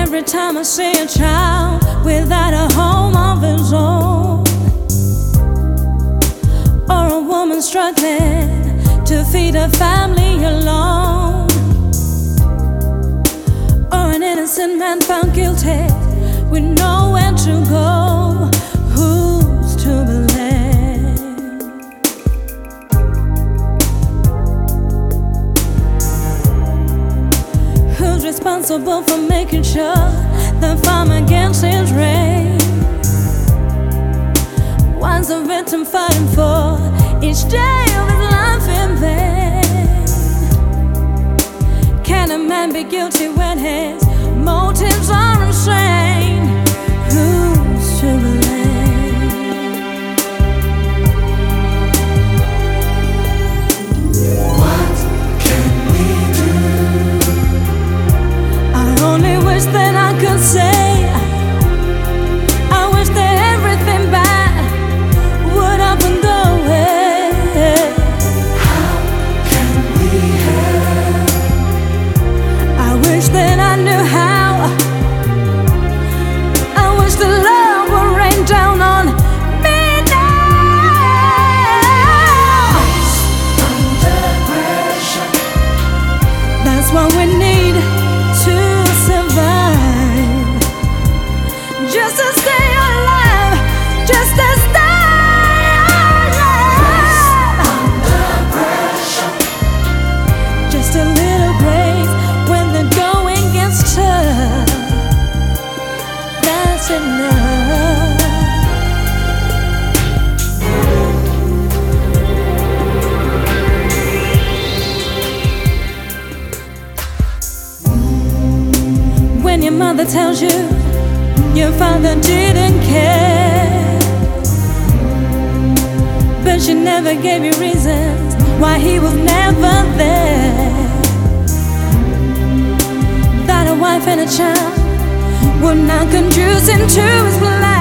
Every time I see a child without a home of his own, or a woman struggling to feed her family alone, or an innocent man found guilty with nowhere to go, who's to blame? Who's responsible for making sure the farmer gets his rain? Why's the victim fighting for each day of his life in vain? Can a man be guilty when his motives are insane? Who's to blame? What can we do? I only wish that I could say, I wish that everything bad would up and go away. How can we help? I wish that I knew how. I wish the love would rain down on me now. Under pressure, That's what we need to survive, just to stay alive, just to stay alive. under pressure, Just a little grace when the going gets tough. That's enough. When your mother tells you your father didn't care, but she never gave you reasons why he was never there, that a wife and a child were not conducive to his plan.